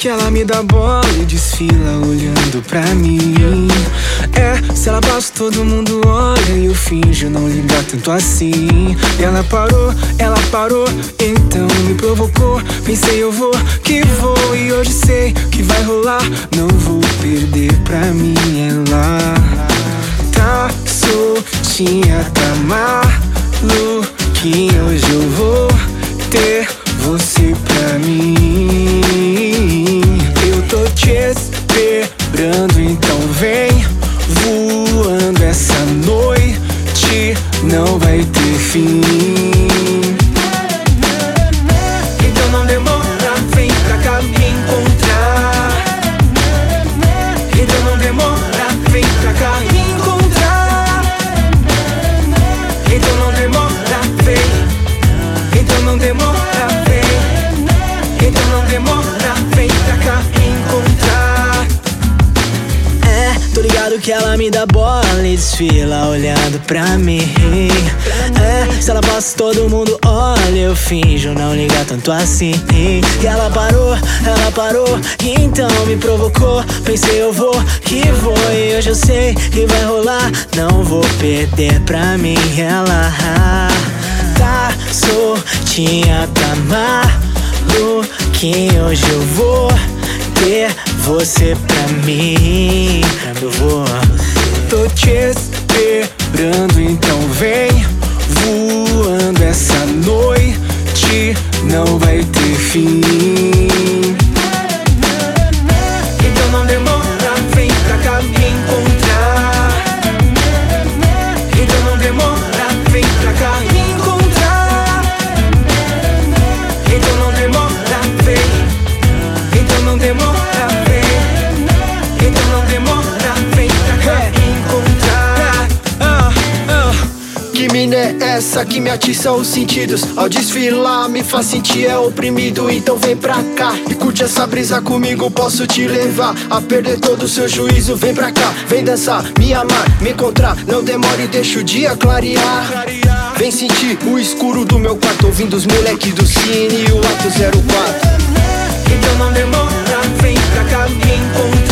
que ela me dá bola e desfila olhando pra mim. Se ela passa todo mundo olha e eu finjo não ligar tanto assim. E ela parou, então me provocou. Pensei eu vou, que vou, e hoje sei que vai rolar. Não vou perder pra mim ela. Tá soltinha, tá maluquinha, hoje eu vou ter você pra mim. Eu tô te esperando, então vem voando. Essa noite não vai ter fim. Então não demora, vem pra cá me encontrar. Então não demora, vem pra cá me encontrar. Então não demora, vem. Então não demora, vem. Então não demora, vem pra cá me encontrar. Tô ligado que ela me dá bola e desfila olhando pra mim. Se ela passa todo mundo olha, eu finjo não ligar tanto assim. E ela parou, então me provocou. Pensei eu vou, que vou, e hoje eu sei que vai rolar. Não vou perder pra mim ela. Tá soltinha, tá maluquinha, hoje eu vou ter você pra mim. Eu vou. Tô te esperando, então vem voando. Essa noite não vai ter fim. Então não demora, vem pra cá me encontrar. Então não demora, vem pra cá me encontrar. Então não demora, vem. Então não demora, vem. Então não demora, vem pra cá me encontrar. Que mina é essa que me atiça os sentidos? Ao desfilar me faz sentir oprimido. Então vem pra cá e curte essa brisa comigo. Posso te levar a perder todo o seu juízo. Vem pra cá, vem dançar, me amar, me encontrar. Não demore e deixa o dia clarear. Vem sentir o escuro do meu quarto, ouvindo os moleque do Cine e o Ato 04. Então não demora, vem pra cá me encontrar.